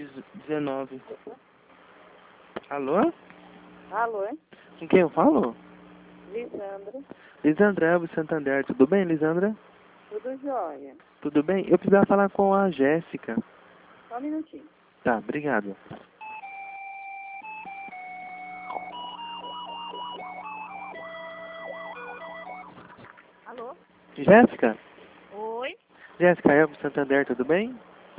19. Alô? Alô? Com quem eu falo? Lisandra. Lisandra Elvis Santander. Tudo bem, Lisandra? Tudo jóia. Tudo bem? Eu precisava falar com a Jéssica. Só um minutinho. Tá, obrigado. Alô? Jéssica? Oi? Jéssica Elvis Santander, tudo bem?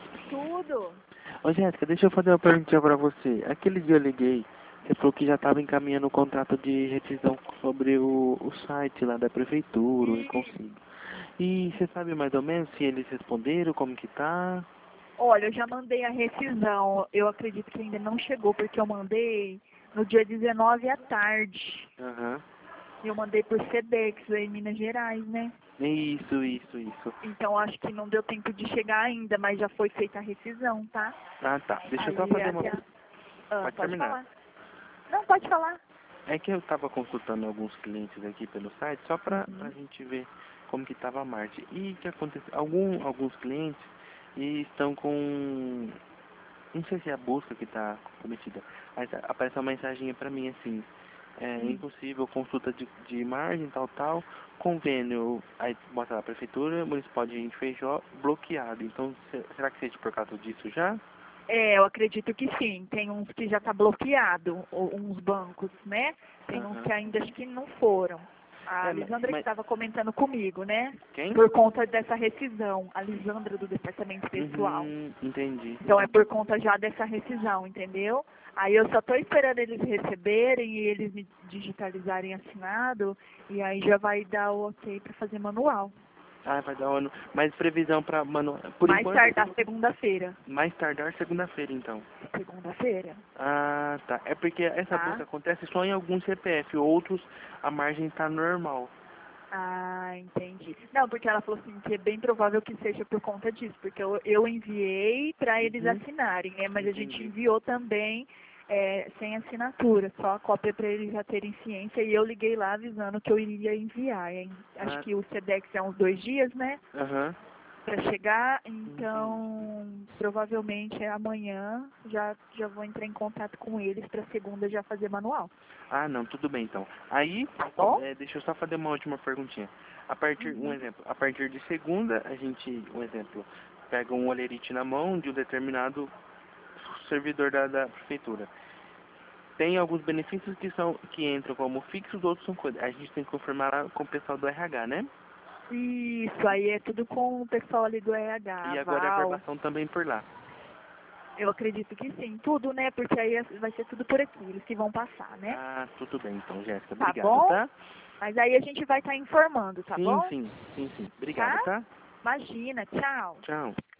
Tudo? Ô Jéssica, deixa eu fazer uma perguntinha pra você. Aquele dia eu liguei, você falou que já estava encaminhando o contrato de rescisão sobre o site lá da prefeitura, o Inconsigo. E você sabe mais ou menos se eles responderam, como que tá? Olha, eu já mandei a rescisão. Eu acredito que ainda não chegou, porque eu mandei no dia 19 à tarde. Aham. Eu mandei por Sedex, em Minas Gerais, né? Isso. Então acho que não deu tempo de chegar ainda, mas já foi feita a rescisão, tá? Ah, tá. Deixa eu só Aí fazer uma... pode terminar. falar. Não, pode falar. É que eu estava consultando alguns clientes aqui pelo site, só pra gente ver como que estava a marcha. E o que aconteceu? Alguns clientes estão com... Não sei se é a busca que está cometida, mas aparece uma mensagem para mim assim, impossível, consulta de margem, tal, convênio, aí bota lá, prefeitura, municipal de Feijó, bloqueado. Então, será que seja por causa disso já? É, eu acredito que sim. Tem uns que já está bloqueado, uns bancos, né? Tem uns que ainda acho que não foram. A Lisandra que estava comentando comigo, né? Quem? Por conta dessa rescisão. A Lisandra do departamento pessoal. Entendi. Então é por conta já dessa rescisão, entendeu? Aí eu só estou esperando eles receberem e eles me digitalizarem assinado. E aí já vai dar o ok para fazer manual. Ah, vai dar um ano. Mas previsão para, mano, por Mais enquanto... tardar segunda-feira. Mais tardar segunda-feira, então. Segunda-feira. Ah, tá. É porque essa busca acontece só em alguns CPF, outros a margem tá normal. Ah, entendi. Não, porque ela falou assim que é bem provável que seja por conta disso, porque eu enviei para eles assinarem, né? Mas a gente enviou também sem assinatura, só a cópia para eles já terem ciência, e eu liguei lá avisando que eu iria enviar, hein? Acho que o Sedex é uns 2 dias, né? Aham. Para chegar, então provavelmente amanhã já vou entrar em contato com eles para segunda já fazer manual. Ah, não, tudo bem então. Aí, Bom? deixa eu só fazer uma última perguntinha. Um exemplo, a partir de segunda, a gente, um exemplo, pega um olerite na mão de um determinado servidor da prefeitura. Tem alguns benefícios que entram como fixos, outros são coisas. A gente tem que confirmar lá com o pessoal do RH, né? Isso, aí é tudo com o pessoal ali do RH, E agora a Val. averbação também por lá. Eu acredito que sim, tudo, né? Porque aí vai ser tudo por aqui, eles que vão passar, né? Ah, tudo bem então, Jéssica. Tá Obrigado, bom? tá? Mas aí a gente vai estar informando, tá bom? Sim. Obrigado, Tá? tá? Imagina, tchau. Tchau.